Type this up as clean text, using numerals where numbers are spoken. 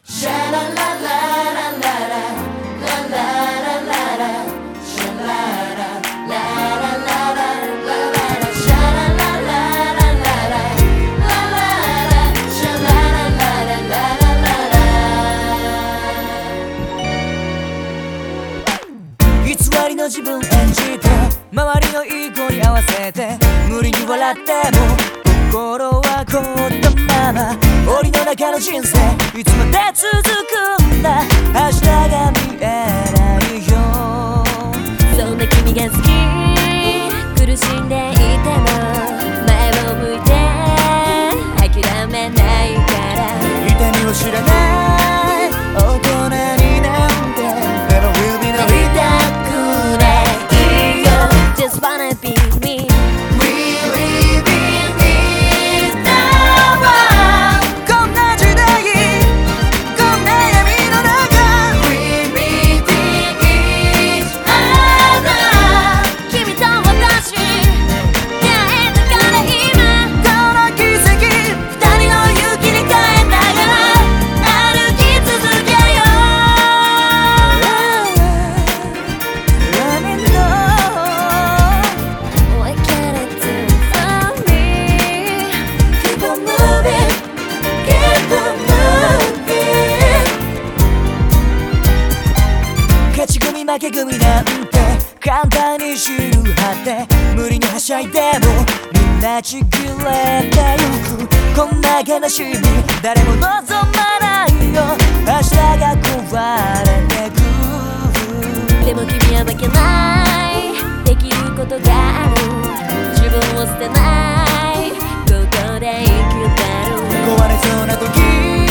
シャラララララララララララシャラララララララシャラララララララシャラララララ偽りの自分演じて周りのいい子に合わせて無理に笑っても心は凍ったまま檻の中の人生いつまで続くんだ明日が見えないよそんな君が好き苦しんでいても前を向いて諦めないから痛みを知らない大人になんて Never will be なりたくないよ Just wanna be me 負け組なんて簡単に知るはって無理にはしゃいでもみんなちぎれてゆくこんな悲しみ誰も望まないよ明日が壊れてくでも君は負けないできることがある自分を捨てないここで生きてる壊れそうな時